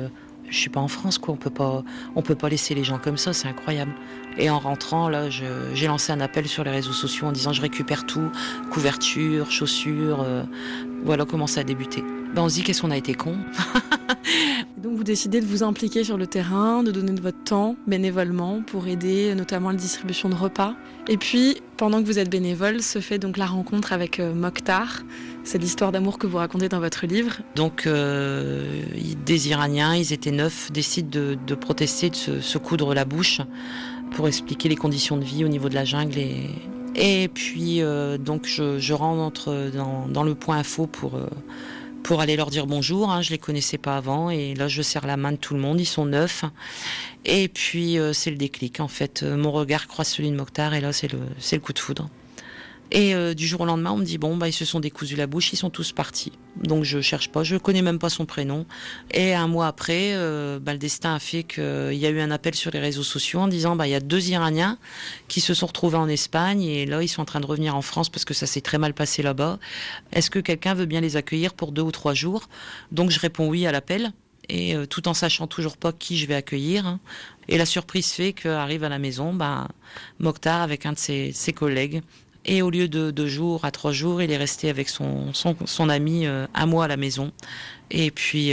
je suis pas en France, quoi. On peut pas laisser les gens comme ça, c'est incroyable. Et en rentrant, là, j'ai lancé un appel sur les réseaux sociaux en disant je récupère tout, couverture, chaussures, voilà comment ça a débuté. On se dit qu'est-ce qu'on a été cons. Donc vous décidez de vous impliquer sur le terrain, de donner de votre temps bénévolement pour aider notamment à la distribution de repas. Et puis, pendant que vous êtes bénévole, se fait donc la rencontre avec Mokhtar. C'est l'histoire d'amour que vous racontez dans votre livre. Donc des Iraniens, ils étaient 9, décident de protester, de se coudre la bouche pour expliquer les conditions de vie au niveau de la jungle. Et puis donc je rentre dans le point info pour aller leur dire bonjour, je les connaissais pas avant, et là je serre la main de tout le monde, ils sont 9, et puis c'est le déclic en fait, mon regard croise celui de Mokhtar, et là c'est le coup de foudre. Et du jour au lendemain, on me dit ils se sont décousus la bouche, ils sont tous partis. Donc je cherche pas, je connais même pas son prénom. Et un mois après, le destin a fait qu'il y a eu un appel sur les réseaux sociaux en disant il y a 2 Iraniens qui se sont retrouvés en Espagne et là ils sont en train de revenir en France parce que ça s'est très mal passé là-bas. Est-ce que quelqu'un veut bien les accueillir pour 2 ou 3 jours? Donc je réponds oui à l'appel. Et tout en sachant toujours pas qui je vais accueillir. Et la surprise fait qu'arrive à la maison Mokhtar avec un de ses collègues. Et au lieu de 2 jours à 3 jours, il est resté avec son ami 1 mois à la maison. Et puis,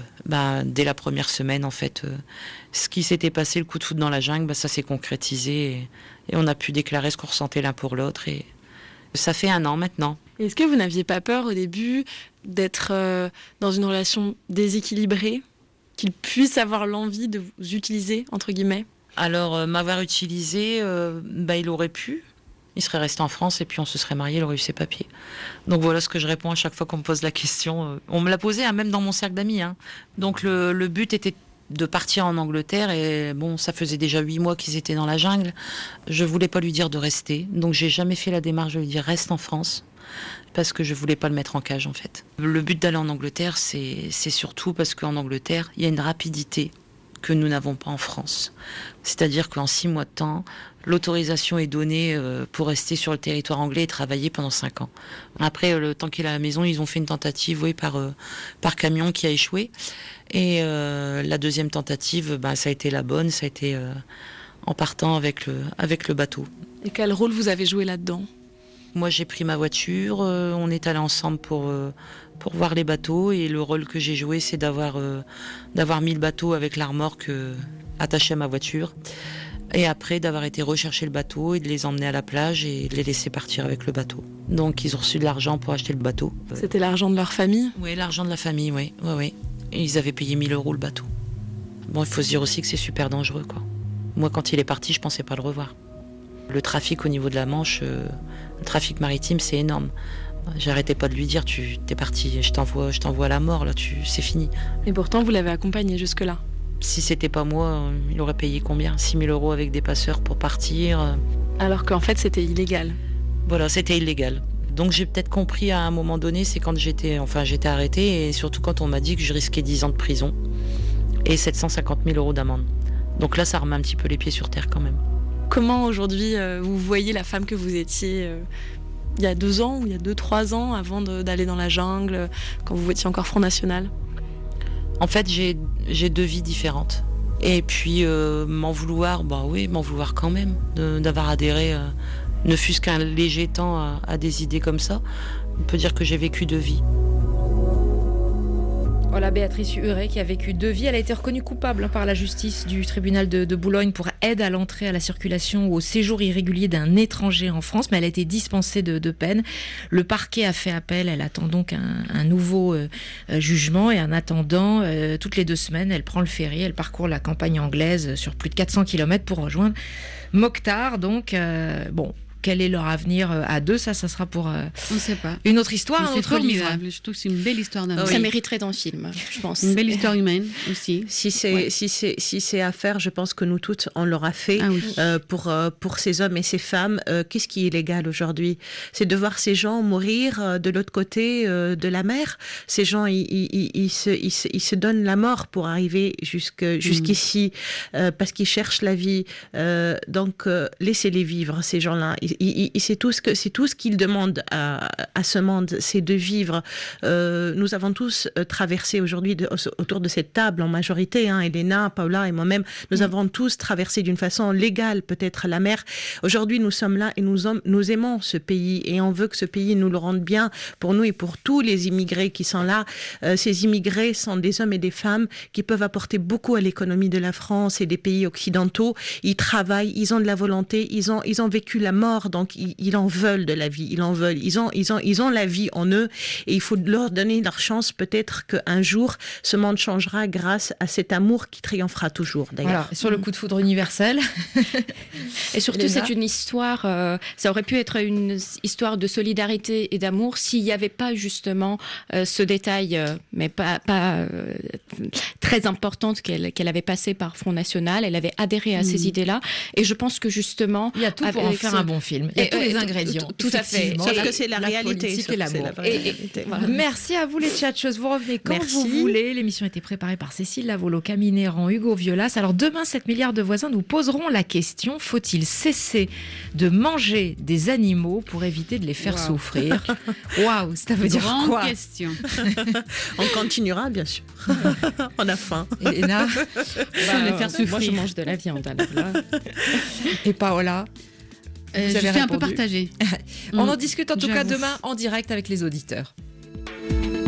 dès la première semaine, en fait, ce qui s'était passé, le coup de foudre dans la jungle, ça s'est concrétisé. Et on a pu déclarer ce qu'on ressentait l'un pour l'autre. Et ça fait 1 an maintenant. Est-ce que vous n'aviez pas peur au début d'être dans une relation déséquilibrée, qu'il puisse avoir l'envie de vous utiliser, entre guillemets? Alors, m'avoir utilisé, il aurait pu. Il serait resté en France et puis on se serait mariés, il aurait eu ses papiers. Donc voilà ce que je réponds à chaque fois qu'on me pose la question. On me l'a posé même dans mon cercle d'amis. Donc le but était de partir en Angleterre et ça faisait déjà 8 mois qu'ils étaient dans la jungle. Je voulais pas lui dire de rester, donc j'ai jamais fait la démarche de lui dire reste en France parce que je voulais pas le mettre en cage en fait. Le but d'aller en Angleterre, c'est surtout parce qu'en Angleterre, il y a une rapidité que nous n'avons pas en France. C'est-à-dire qu'en 6 mois de temps, l'autorisation est donnée pour rester sur le territoire anglais et travailler pendant 5 ans. Après, le temps qu'il est à la maison, ils ont fait une tentative par camion qui a échoué. Et la deuxième tentative, ça a été la bonne, ça a été en partant avec le bateau. Et quel rôle vous avez joué là-dedans ? Moi, j'ai pris ma voiture, on est allés ensemble pour voir les bateaux, et le rôle que j'ai joué, c'est d'avoir mis le bateau avec la remorque attachée à ma voiture, et après d'avoir été rechercher le bateau et de les emmener à la plage et de les laisser partir avec le bateau. Donc ils ont reçu de l'argent pour acheter le bateau. C'était l'argent de leur famille ? Oui, l'argent de la famille, oui. Et ils avaient payé 1 000 € le bateau. Il faut se dire aussi que c'est super dangereux, quoi. Moi, quand il est parti, je pensais pas le revoir. Le trafic au niveau de la Manche, le trafic maritime, c'est énorme. J'arrêtais pas de lui dire, tu t'es parti, je t'envoie à la mort, là, c'est fini. Et pourtant, vous l'avez accompagné jusque-là. Si c'était pas moi, il aurait payé combien ? 6 000 € avec des passeurs pour partir. Alors qu'en fait, c'était illégal. Voilà, c'était illégal. Donc j'ai peut-être compris à un moment donné, c'est quand j'étais arrêtée, et surtout quand on m'a dit que je risquais 10 ans de prison et 750 000 € d'amende. Donc là, ça remet un petit peu les pieds sur terre quand même. Comment aujourd'hui vous voyez la femme que vous étiez il y a 2 ans ou il y a 2-3 ans avant d'aller dans la jungle, quand vous étiez encore Front National ? En fait, j'ai 2 vies différentes. Et puis m'en vouloir quand même d'avoir adhéré, ne fût-ce qu'un léger temps à des idées comme ça. On peut dire que j'ai vécu 2 vies. Voilà Béatrice Huret qui a vécu 2 vies. Elle a été reconnue coupable par la justice du tribunal de Boulogne pour aide à l'entrée, à la circulation ou au séjour irrégulier d'un étranger en France, mais elle a été dispensée de peine. Le parquet a fait appel, elle attend donc un nouveau jugement, et en attendant, toutes les 2 semaines, elle prend le ferry, elle parcourt la campagne anglaise sur plus de 400 km pour rejoindre Mokhtar. Donc, quel est leur avenir à 2 ? Ça sera pour on sait pas. Une autre histoire, un autre livre. Je trouve que c'est une belle histoire d'amour. Ça mériterait d'un film, je pense. Une belle histoire humaine aussi. Si c'est à faire, je pense que nous toutes, on l'aura fait. Pour ces hommes et ces femmes. Qu'est-ce qui est illégal aujourd'hui ? C'est de voir ces gens mourir de l'autre côté de la mer. Ces gens, ils se donnent la mort pour arriver jusqu'ici, parce qu'ils cherchent la vie. Donc, laissez-les vivre, ces gens-là. c'est tout ce qu'il demande à ce monde, c'est de vivre. Nous avons tous traversé aujourd'hui autour de cette table en majorité, Elena, Paula et moi-même, nous avons tous traversé d'une façon légale peut-être la mer. Aujourd'hui, nous sommes là et nous aimons ce pays et on veut que ce pays nous le rende bien pour nous et pour tous les immigrés qui sont là. Ces immigrés sont des hommes et des femmes qui peuvent apporter beaucoup à l'économie de la France et des pays occidentaux. Ils travaillent, ils ont de la volonté, ils ont vécu la mort, donc ils en veulent de la vie, ils en veulent. Ils ont la vie en eux et il faut leur donner leur chance. Peut-être qu'un jour, ce monde changera grâce à cet amour qui triomphera toujours, d'ailleurs. Voilà, sur le coup de foudre universel. Et surtout, c'est une histoire, ça aurait pu être une histoire de solidarité et d'amour s'il n'y avait pas justement ce détail, mais pas très importante qu'elle avait passé par Front National. Elle avait adhéré à ces idées-là. Et je pense que justement... Il y a tout pour en faire un bon film. Il y a tous les ingrédients. Tout à fait. Sauf que c'est la réalité. Et l'amour. Voilà. Merci à vous les tchatcheuses. Vous revenez quand vous voulez. L'émission a été préparée par Cécile Lavolo, Camille Néran, Hugo Violas. Alors demain, 7 milliards de voisins nous poseront la question: faut-il cesser de manger des animaux pour éviter de les faire souffrir? Waouh, ça veut dire quoi? Grande question. On continuera, bien sûr. On a faim. Elena, les faire souffrir. Moi, je mange de la viande. Alors là. Et Paola, je suis un peu partagée. On en discute en tout cas demain en direct avec les auditeurs.